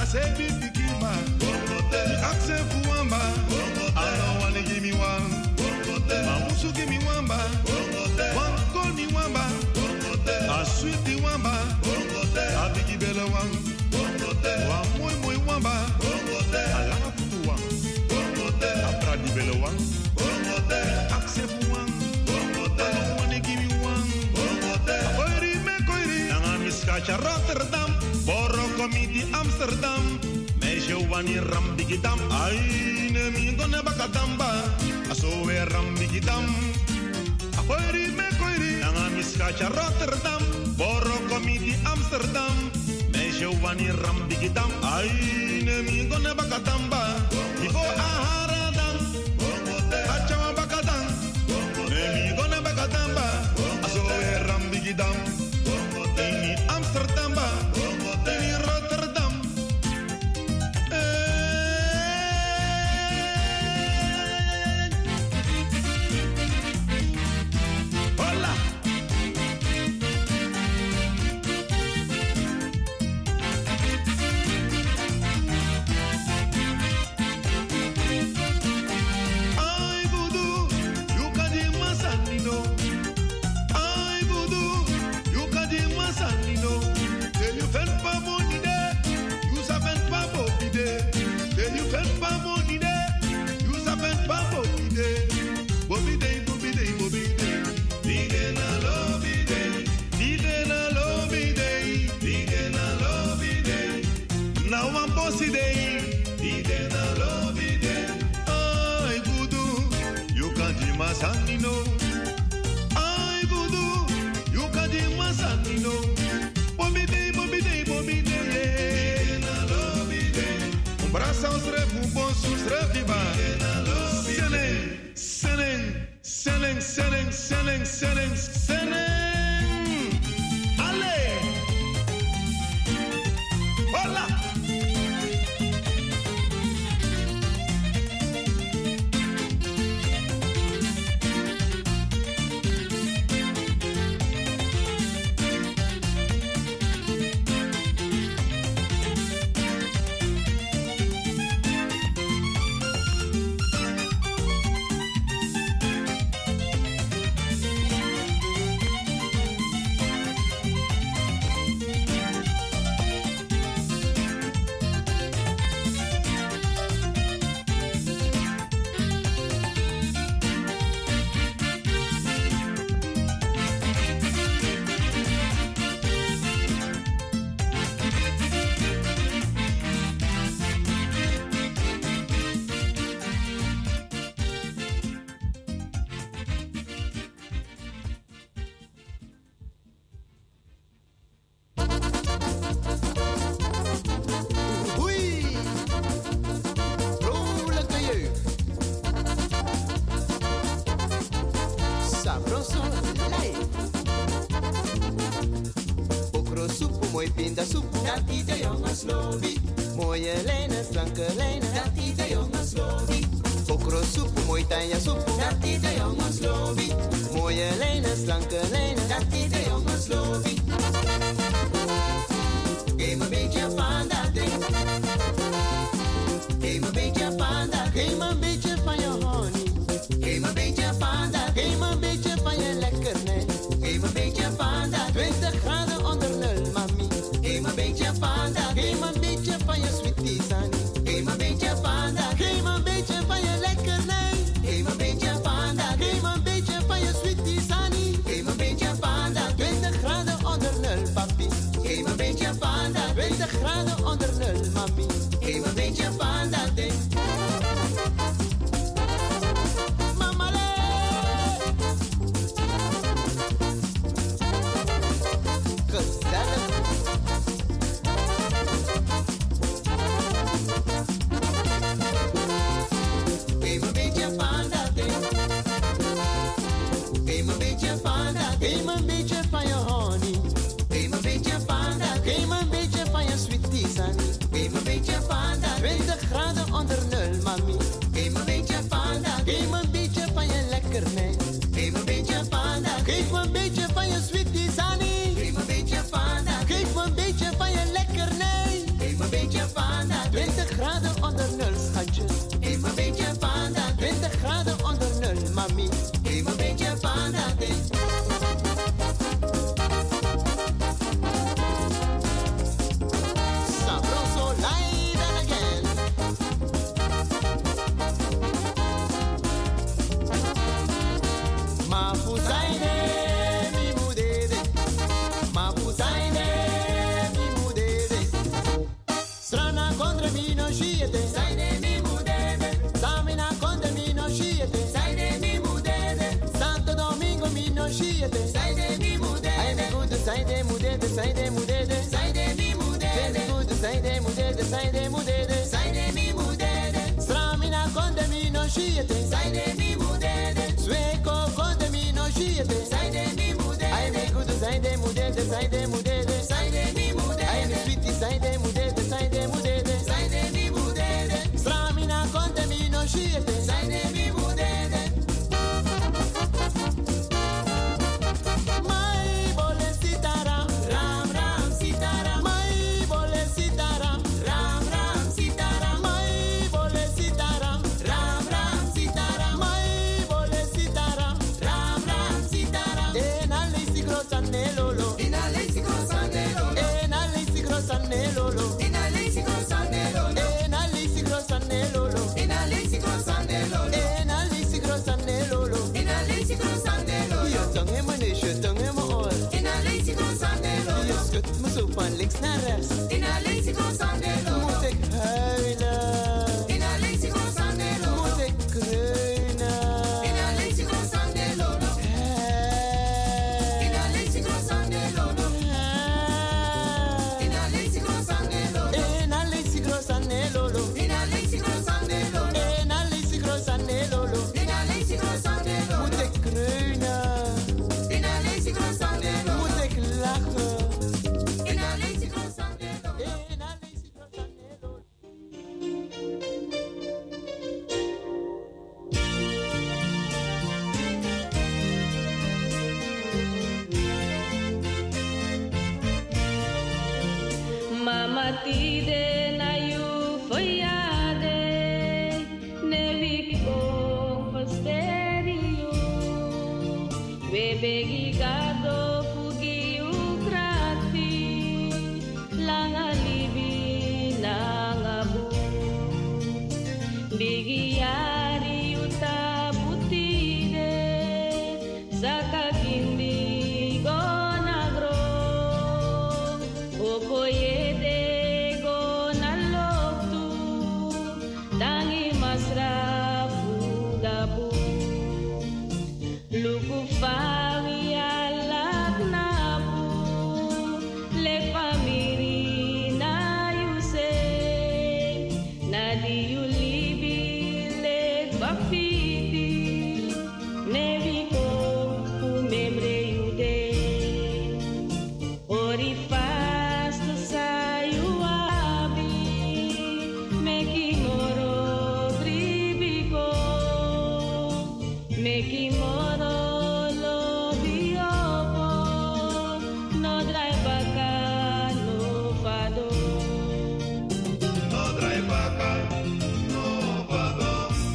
Asebi Bikima, Akse Fuamba, Ano Wani give me one, Mamusu give me wamba, one call me wamba, a sweetie wamba, a biggie bella one, one muy wamba, a lama putu one, a pradi bella one, Akse Fuan, Ano Wani give me one, Koiri me koiri, Nanga Miskacha Rotterdam, Boro Committee Amsterdam. Meisje wanneer rambigidam, ai ne mi gonna bakadamba, aso we rambigidam. Akoiri me koiri, nanga miskacha Rotterdam, Boro Committee Amsterdam. Meisje wanneer rambigidam, ai ne mi gonna bakadamba. Ivo aharadam, achawa bakadam, ne mi gonna bakadamba, aso we rambigidam. In Amsterdam, in Rotterdam. Masandino, ay voodoo, you can do Masandino. Bobide, bobide, bobide, yeah. Braça os rebu, bom sus reviva. Senen, senen, senen, senen, senen, senen, senen. Ale, hola. Mooie lijnen, slanke lijnen, dat die de jongens lobby. Okro soep, mooi tanja soep, dat die de jongens lobby. Mooie lijnen, slanke lijnen, dat die de jongens lobby. Geef me een beetje van dat ding. Geef me een beetje van dat, geef me een beetje van je honey. Geef me een beetje van dat, geef me een beetje van je lekkernij. Geef me een beetje van dat, 20 graden onder nul, mami. Geef me een beetje van dat, geef me een beetje van je sweetie sunny. Geef me een beetje van dat, geef me een beetje van je lekkernij. Geef me een beetje van dat, geef me een beetje van je sweetie sunny. Geef me een beetje van dat, 20 graden onder nul, papi. Geef me een beetje van dat, 20 graden onder nul, mami. Geef me een beetje van dat ding. Geef me een beetje van je honey. Geef me een beetje van dat. Geef me een beetje van je sweetie sunny. Geef me een beetje van dat. 20 graden onder nul, mami. Geef me een beetje van dat. Geef me een beetje van je lekkernij. Geef me een beetje van dat. Geef me een beetje van je sweetie sunny. Geef me een beetje van dat. Geef me een beetje van je lekkernij. Geef me een beetje van mami. Queima bem de fandade. Sabroso live and again. Mafuzaine mi mudede. Mafuzaine mi mudede. Strana contra mi no sciete. Zaine mi mudede. Samina contra mi no sciete. Zaine mi mudede. Santo Domingo mi no sciete. Zaine mi mudede. Ai mi good zaine mudede. Zaine mudede. Zaine mi mudede. Very good zaine mudede. Zaine mudede. Zaine mi mudede. Stramina contra mi no sciete. Zaine mi mudede. Sueco contra mi no sciete. Zaine mi mudede. Ai mi good zaine mudede. Zaine mudede. Zaine mi mudede. Ai mi sweetie zaine mudede. Zaine mudede. Zaine mi mudede. Stramina contra mi no sciete. Zaine mi mudede. Mai bole sitaram. Ram ram sitaram. Mai bole sitaram. Ram ram sitaram. Mai bole sitaram. Ram ram sitaram. Mai bole sitaram. Ram ram sitaram. E na lisi grossa nelolo. E na lisi grossa nelolo. E na lisi grossa nelolo. E na lisi grossa nelolo. E na lisi grossa nelolo. E na lisi grossa nelolo. E na lisi grossa nelolo. E na lisi grossa nelolo. Je tong in mijn neus, je tong in mijn oor. E na lisi grossa nelolo. Je schudt me zo van links naar rechts. E na lisi grossa nelolo. Moet ik huilen? E na lisi grossa nelolo. Moet ik kreunen? E na lisi grossa nelolo. E na lisi grossa nelolo. E na lisi grossa nelolo. E na lisi grossa nelolo. E na lisi grossa nelolo. E na lisi grossa nelolo. E na lisi grossa nelolo. Moet ik kreunen? E na lisi grossa nelolo. Moet ik lachen? E na lisi grossa nelolo. E na lisi grossa nelolo. Mama tide na you foiade nevi ko posterio bebe gigado fugi ukrati langa libi nangabu bigiari utabutide sakakindi gonagro okoyede gonalotu tangi masrafu dabu luku fawi alak nabu le famiri na yuse nadi yulibi le bafiti neviko kumemre yude ori fasta sayu abi meki moro tribiko meki moro lobiopo no drai baka no fado No drai vaca, no vado.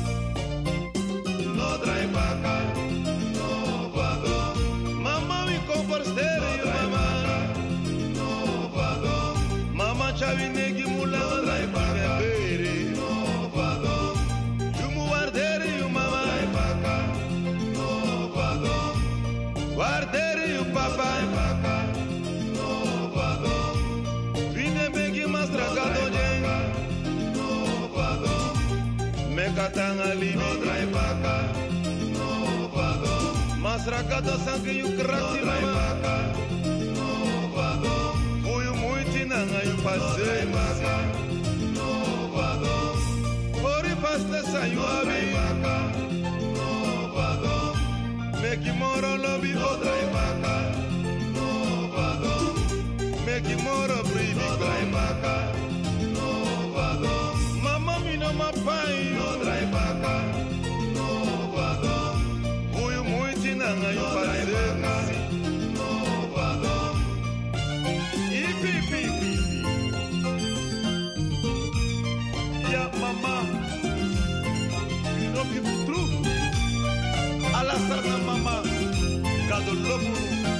No drai vaca, no vado. Mamma mi compor stereo, mamma. No vado. Mamma chavi negi mula drai vaca, bere. No vado. Tu mu guardere io mamma. Drai vaca, no vado. Guardere io papà. Drai vaca, no vado. Fine begi mastragato jenga. No vado. Me katanga libi. No drai vaca, no vado. Mastragato sangue io crazi mamma. No vado. Fui muito nanga io passei vaca. No vado. Ori pasta saio abi. No vado. Me que moro lobi o drai vaca. No vado. Me que moro bribi. No drai vaca. No vado. Mamma mi no ma pai. No drai vaca. No vado. Fui muito nanga io passei. No vado. Ipi pi pi. Ya mama. You know people true. lasar na mama kado lobu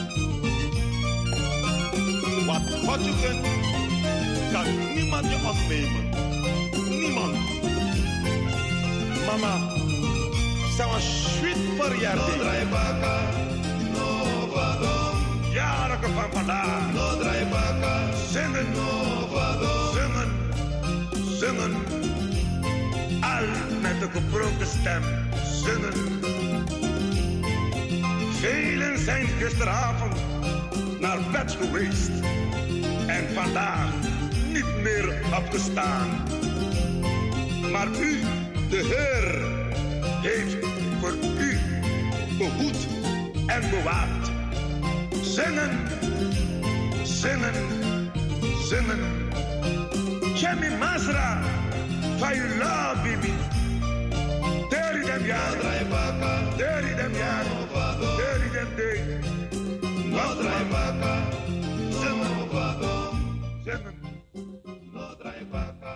wat je kunt kan niemand je afnemen. Niemand. Mama, zou een sweet verjaardag. No draai baka, no vadom. Jaren van vandaag. No draai baka, zingen, no vadom. Zingen, zingen. Al met een gebroken stem. Zingen. Velen zijn gisteravond naar bed geweest. En vandaag niet meer opgestaan. Maar u, de Heer, heeft voor u behoed en bewaard. Zingen, zingen, zingen. Chemi Masra, Fayula Bibi. Deri dem jaar, deri dem jaar, deri dem day. No draai baka, zingen, zingen. No draai baka.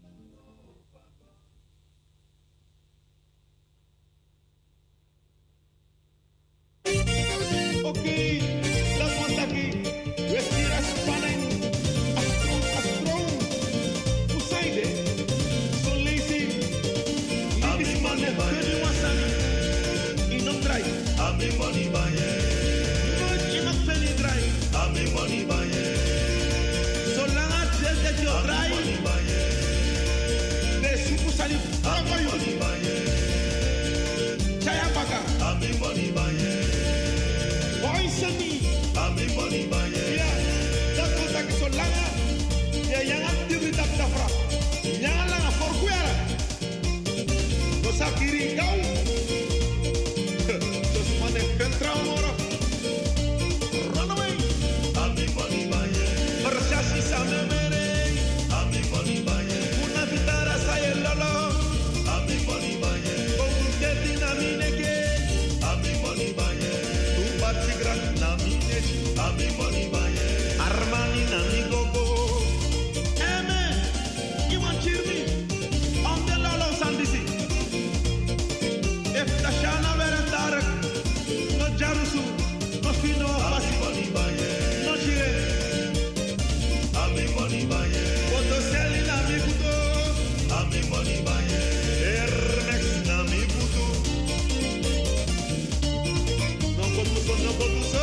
Oké, dat was aquí. We stieren spanning. Astro. Hoe zei je? Zo lazy. Niet is man en kunnen wassen. In een draai. Ami money baye. Nooit in een penny draai. Ami money baye. Zolang het zegt dat je draai. De soep zal je vragen. Money baye. Chaya baka. Ami money baye. Boy Ami money baye. ja, dat was dat zo lang. Ja, jangan diri tak dafra. Jangan lang voor kuara. Dosa kiri kau. Dos mane pentra moro. Run away. Ami money baye. Persasi sama mere. Ami money baye. Una vitara saya lolo. Ami money baye. Kongunte dinamine. Ami money baye. Tubat sigran namine. Ami money baye. Armani nami gogo. Amen. You want cheer me? On the lolo sandisi. If the shana were dark, no jarusu, no fino Ami fasi, money baye. no chire. Ami money baye. Koto seli nami kuto. Ami money baye. Hermex nami kuto. No kotu so.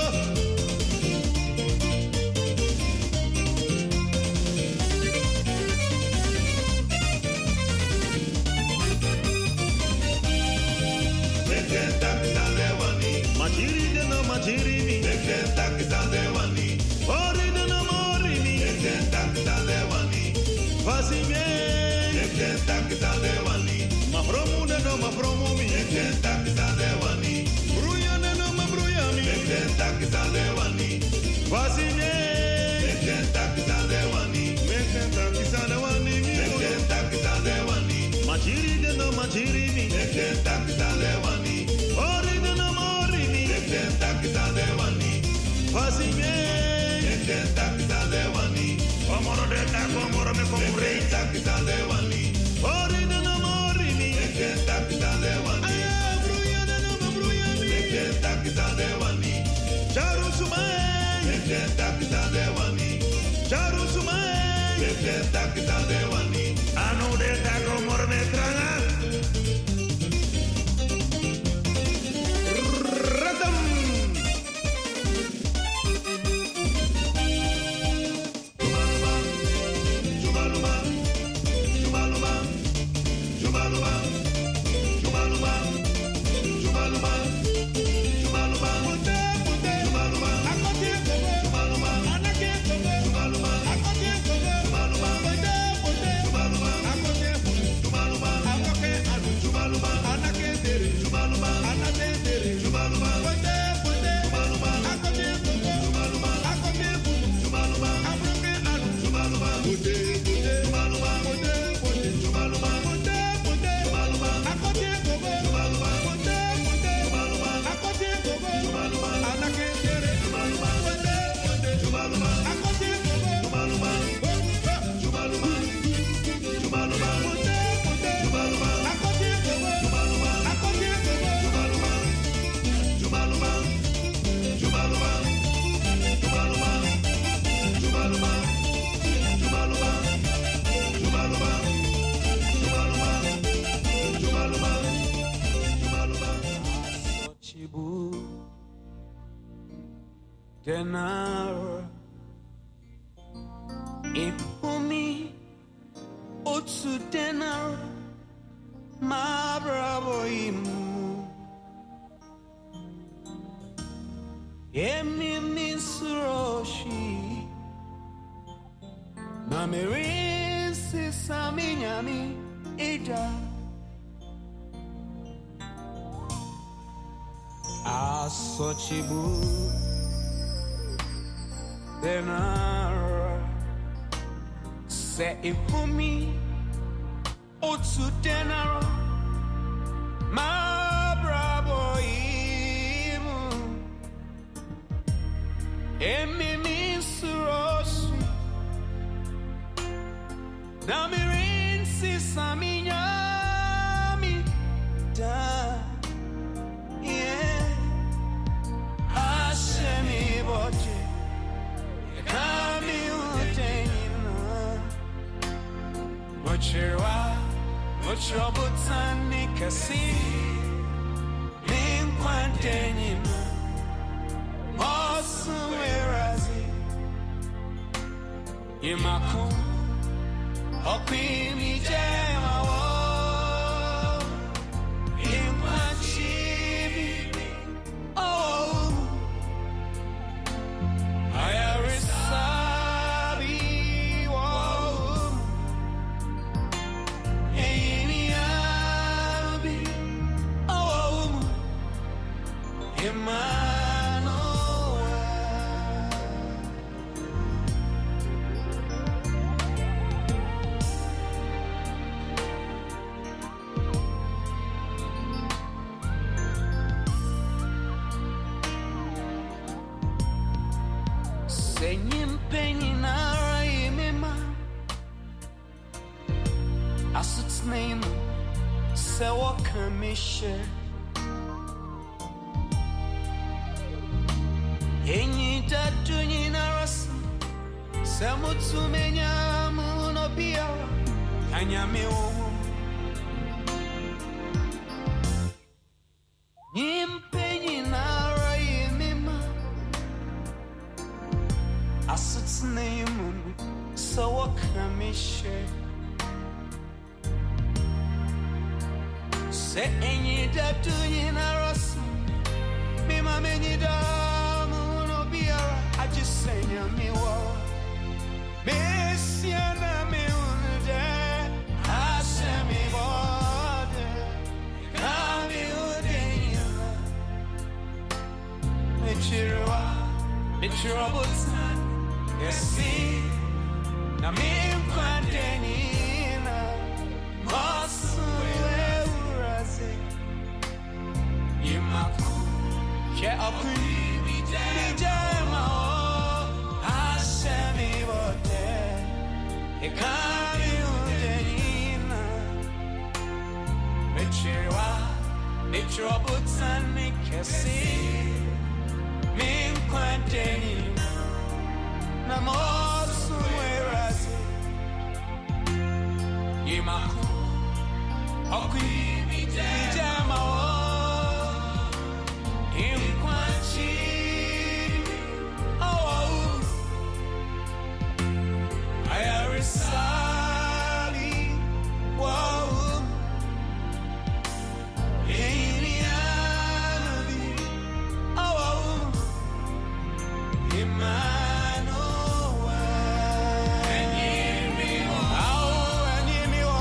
Majiri de no majiri mi. Ori de no mori mi. Fasi me. Mafromu de no mafromu mi. Bruya de no ma bruya mi. Fasi me. Mekenta kisane wani mi. Majiri de no majiri mi. Ori de no mori mi. Fasi me. Komoro de ta komoro me komure. Ori de no mori mi. Aya bruya de no ma bruya mi. Charu sumai. Charu sumai. Anu de ta komoro me tranga. Ratam. Chumaluma. Denaro Ipumi Otsu denaro Ma bravo imu Emi misuroshi Namirinsi saminyami ida Asochibu Denara Se ifumi Otsu denara Ma bravo imu Emi misuroshi Namirinsi saminyami da Yeah Ashemi boche Kami utenina Mochirwa Mochobutani kasi Minkwantenina Mosuwerazi Imaku Okwimi jema wo Inkwanchibi Oh Ayarisabi wo Eimiabi Oh Senyim peninara imema Asut's name Sewa kamishe Enyi dadu nyinarasi Semutu menyamu no biara Kanyame umu Nyimpe nyinara imema Asut's name Sewa kamishe Se enyi dadu nyinarasi Mima menyi damu no biara Ajisenya miwa Mesiana mi unde Ashemi bode Kami udenya Michirwa Michirabutan Yesi Na mimkwantenina Mosu uraze Imaku Che okuni Mijema o Hashemi bote Ekami udenina Michirwa Michirobutani kesi Minkwantenina Namosu werazi Imaku Okuni Mijema o Ayarisabi, wow, Einiabi, oh, Emmanuel, Enyimiwa, oh, Enyimiwa,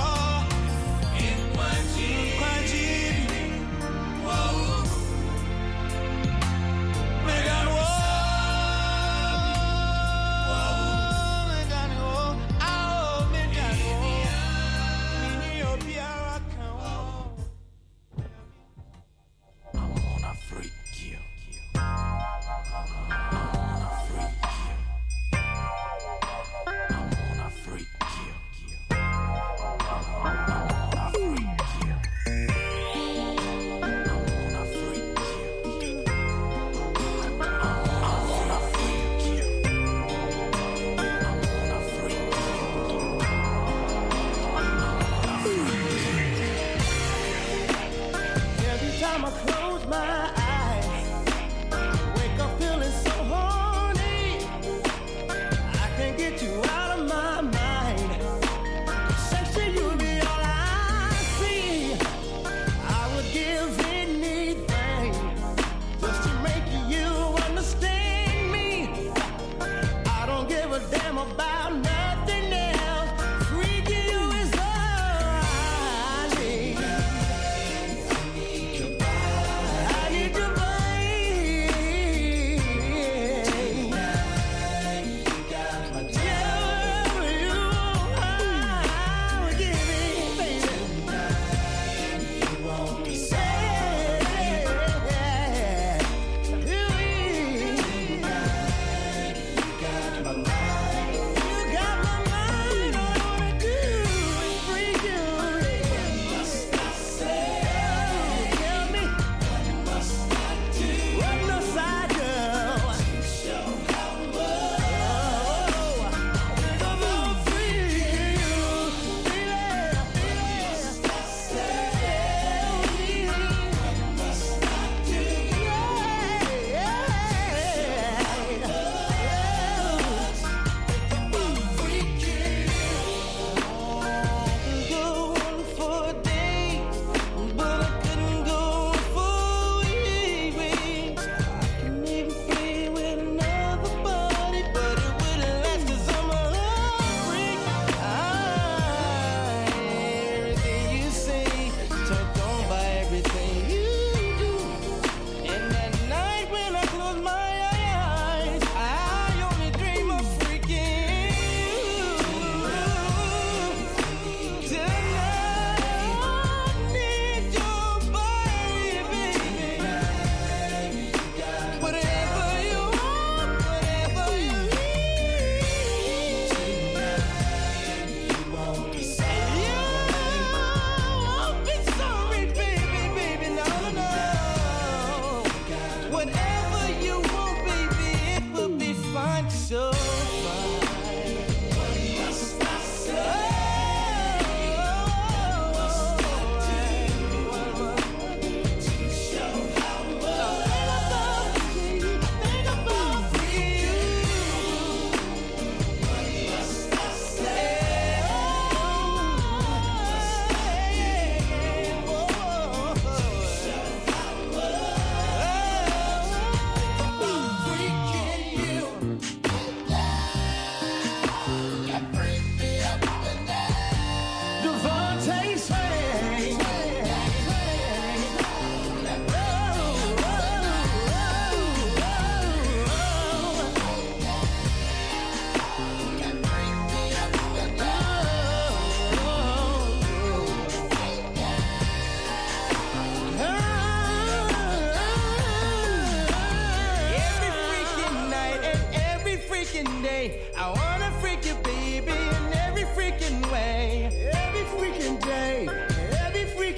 Inkwanjibi, wow, Time I close my eyes, wake up feeling so hard.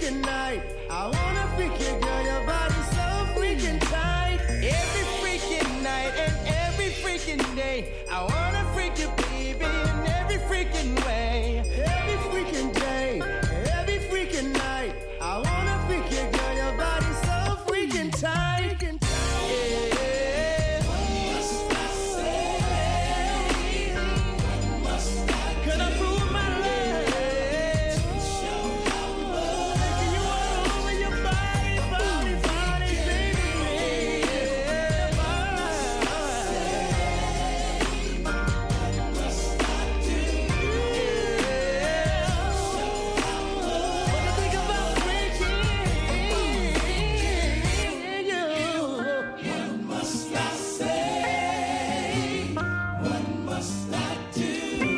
freaking night. I wanna freak you, girl, your body's so freaking tight. Every freaking night and every freaking day, I wanna freak you, baby, in every freaking way. Every freaking day, every freaking night, I wanna freak you, girl, your body's so freaking tight. Yeah. What must I say? What must I do? Can I prove my love? To show how much making you all over your body, body, body, baby. Yeah. What must I say? What must I do? Yeah. Show how much. What do you think about freaking you? What must I say? What must I do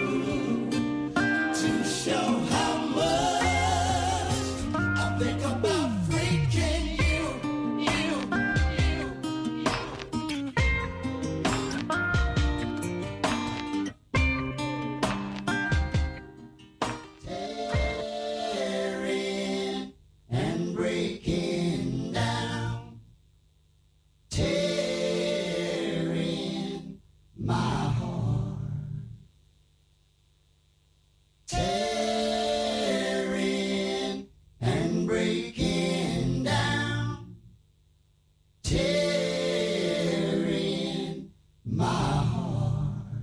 to show how much I think about freaking you? Tearing and breaking down, tearing my heart, tearing and breaking down, tearing my heart,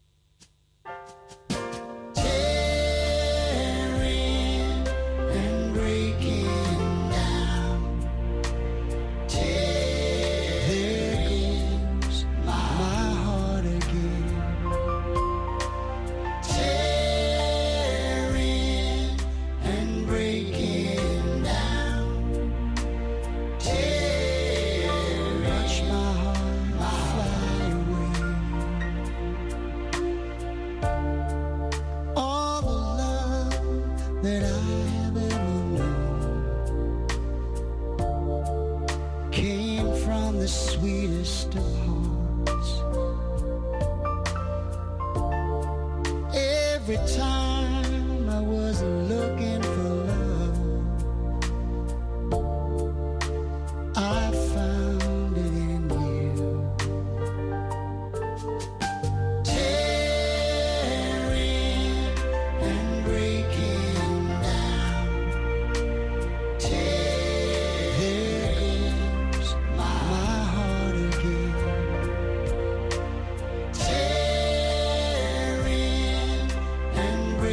tearing and breaking down, there goes my heart again, tearing and breaking down, tearing, watch my heart fly away. All the love that I have ever known came from the sweetest of hearts. Every time I was looking for love, I found it in you. Tearing and breaking down, there goes my heart again, tearing and breaking.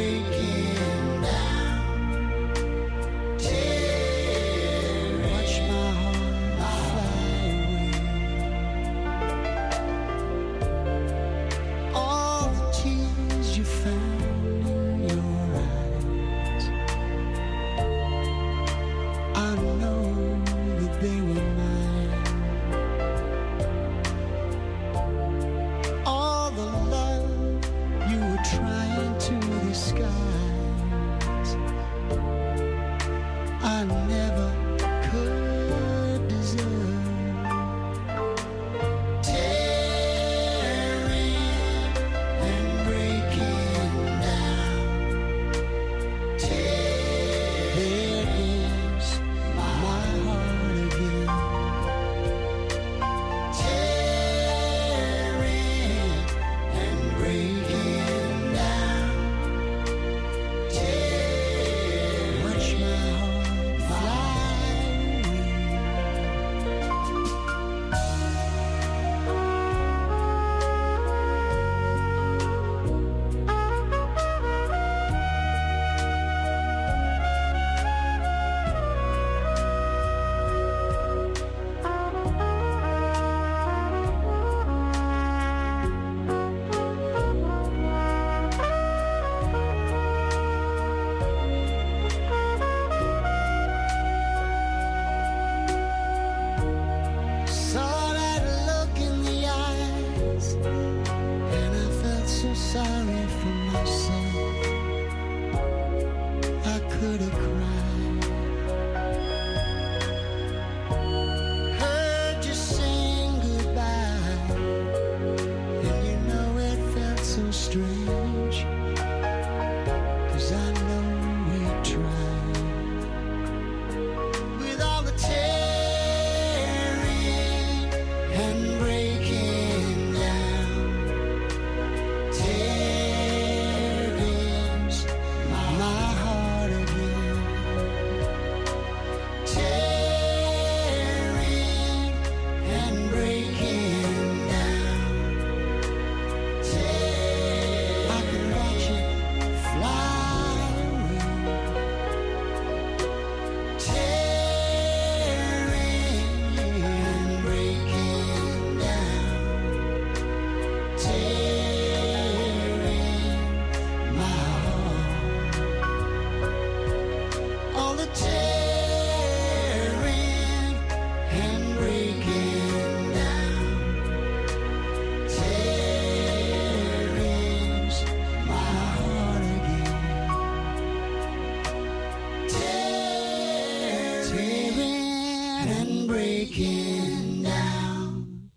breaking down,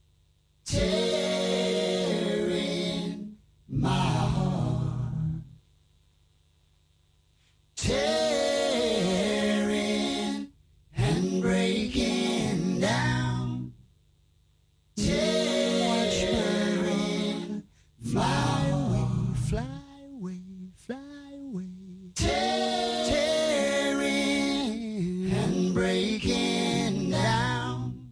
tearing my heart, tearing and breaking down, tearing my heart, fly away, tearing and breaking down,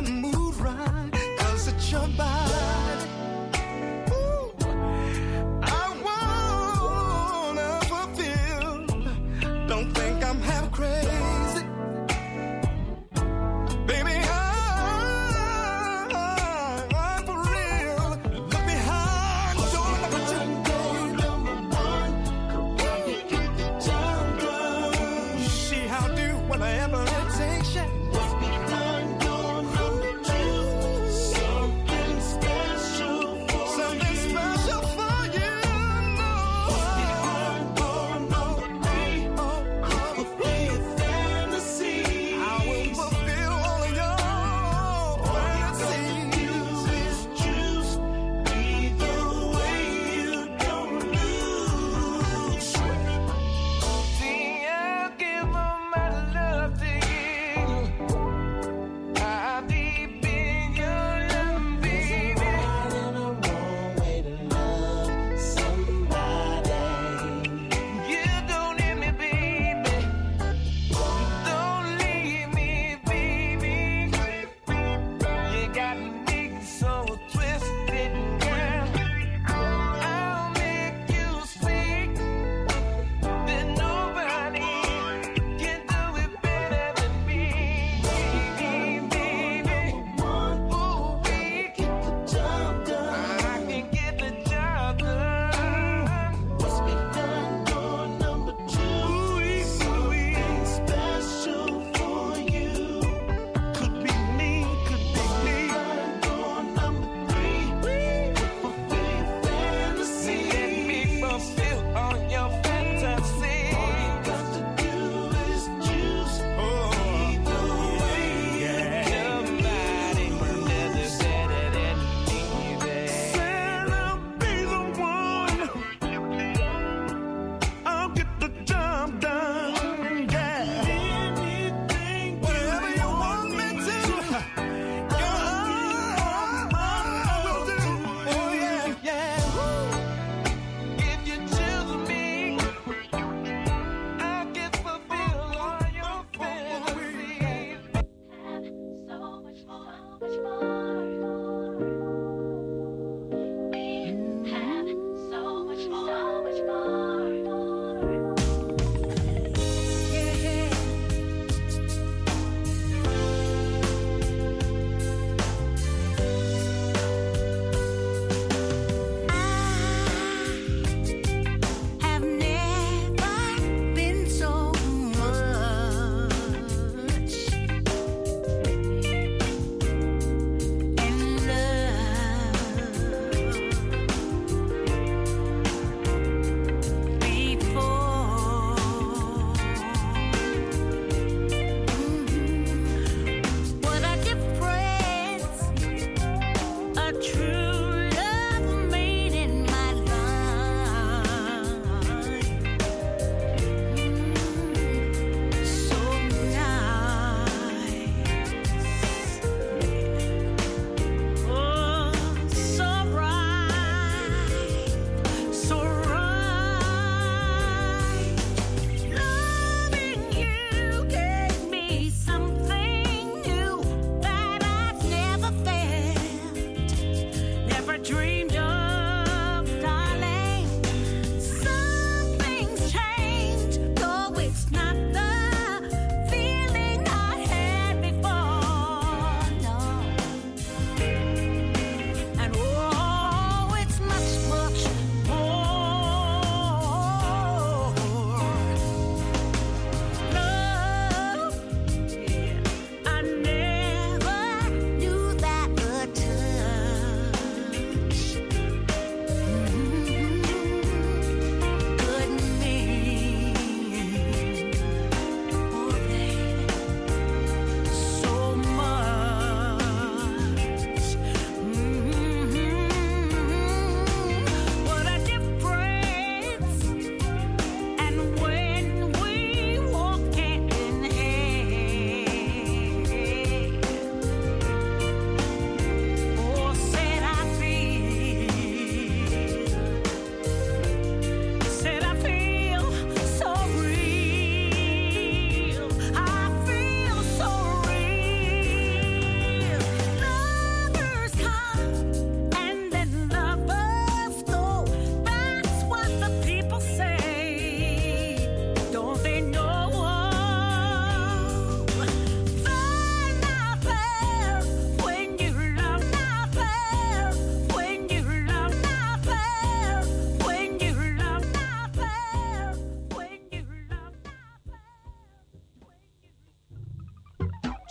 the mood right, 'cause it's your body. Ooh, I wanna fulfill. Don't think I'm half crazy. Baby, I'm for real. Look behind, don't let me see how do whenever it takes you.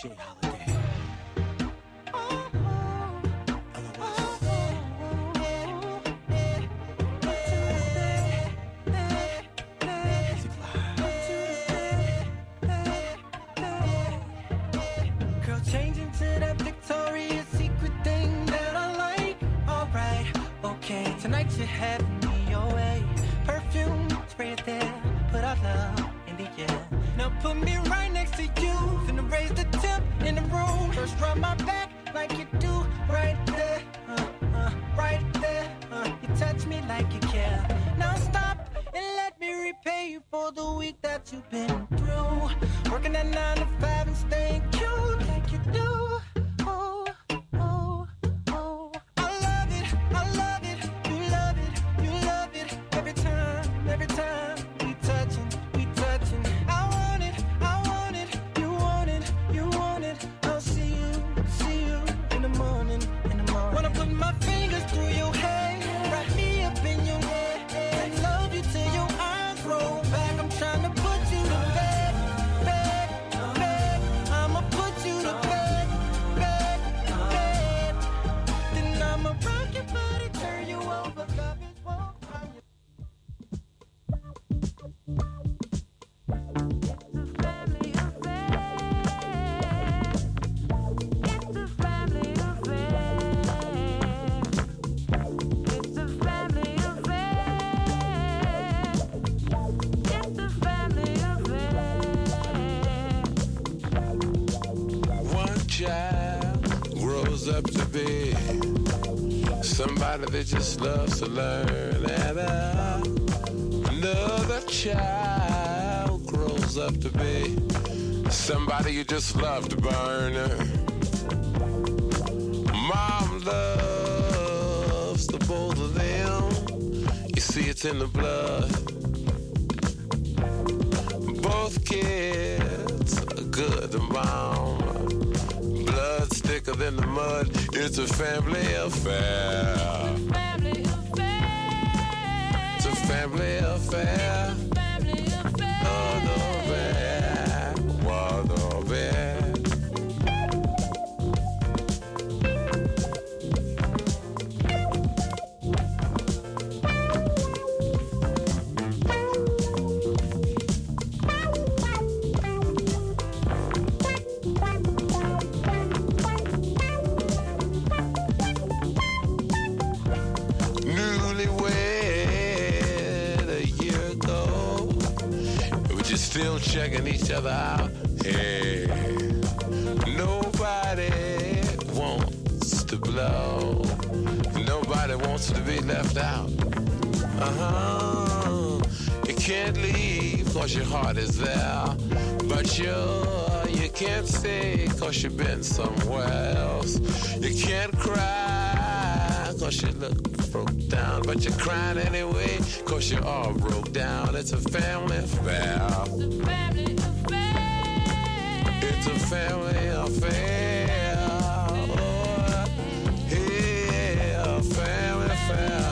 Jay Holiday. Girl, change into that Victoria's Secret thing that I like. Alright, okay, tonight you're having me your way. Perfume, spray it there, put our love in the air. Now put me right next to you, finna raise the temp in the room. First rub my back like you do, right there, right there. You touch me like you care. Now stop and let me repay you for the week that you've been through. Working at 9 to 5 and staying cute like you do. Oh, oh, oh. I love it, you love it, you love it. Every time we touching. I want it, you want it, you want it. I'll see you in the morning. Wanna put my fingers through your hair, wrap me up in your neck, and love you till your eyes roll back. I'm trying to put you to bed. I'ma put you to bed. Then I'ma rock your body, turn you over, love is won't from you. One child grows up to be somebody that just loves to learn, and another child grows up to be somebody you just love to burn. Mom loves the both of them. You see, it's in the blood. Both kids are good to mom. Blood's thicker than the mud. It's a family affair. It's a family affair. Still checking each other out. Hey, nobody wants to blow. Nobody wants to be left out. You can't leave cause your heart is there. But you can't stay cause you've been somewhere else. You can't cry cause you look broke down. But you're crying anyway cause you're all broke down. It's a family affair. It's a family affair. Oh, yeah, a family affair.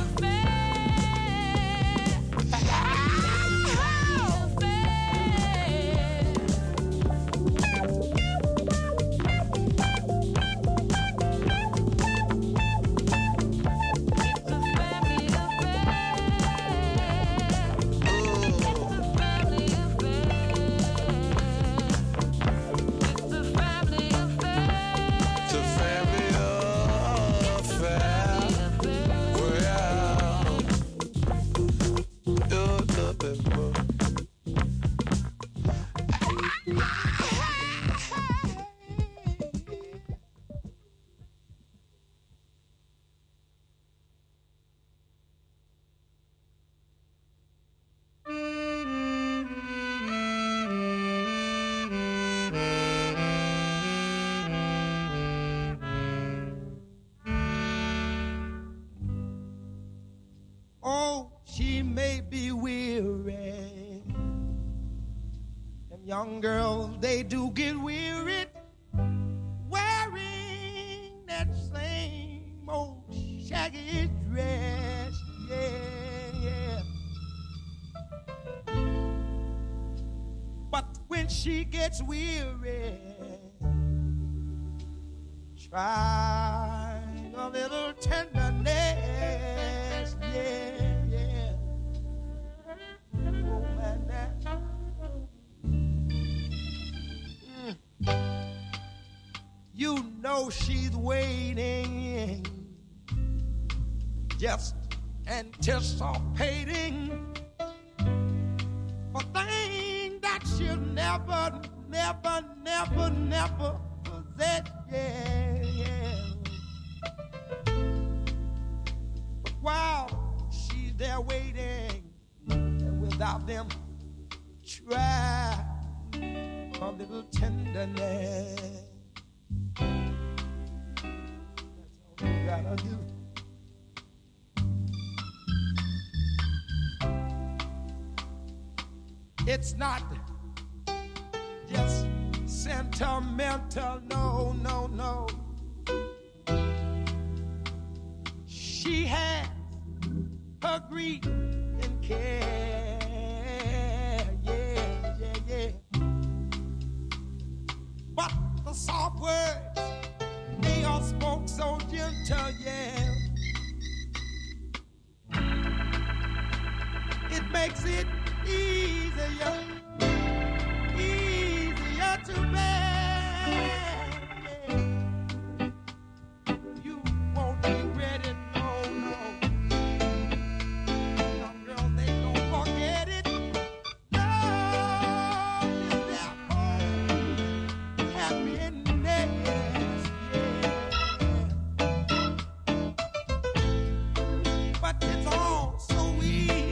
Young girls, they do get weary wearing that same old shaggy dress. Yeah. But when she gets weary, Try a little tenderness, yeah, yeah. Oh, man, you know she's waiting, just anticipating for things that she'll never, never, never, never possess, yeah, yeah. But while she's there waiting, and without them, try a little tenderness. That's all you gotta do. It's not just sentimental, no, no, no. She has her grief and care, yeah, yeah, yeah. But the soft words, they all spoke so gentle, yeah. It makes it easier to bear. You won't regret it, no, no. Some girls, they don't forget it. Love is their home, happiness, yeah. But it's all so easy.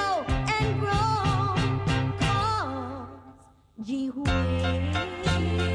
Jihui.